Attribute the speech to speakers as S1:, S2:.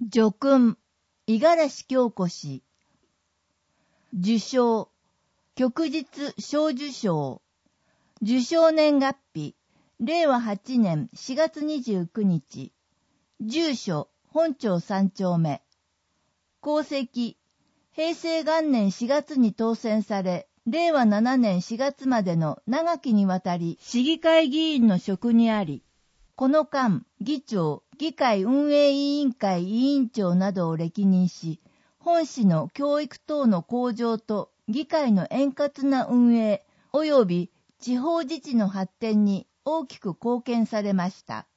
S1: 叙勲、五十嵐京子氏。受賞、旭日小綬章。受賞年月日、令和8年4月29日。住所、本町3丁目。功績、平成元年4月に当選され、令和7年4月までの長きにわたり市議会議員の職にあり、この間、議長、議会運営委員会委員長などを歴任し、本市の教育等の向上と議会の円滑な運営及び地方自治の発展に大きく貢献されました。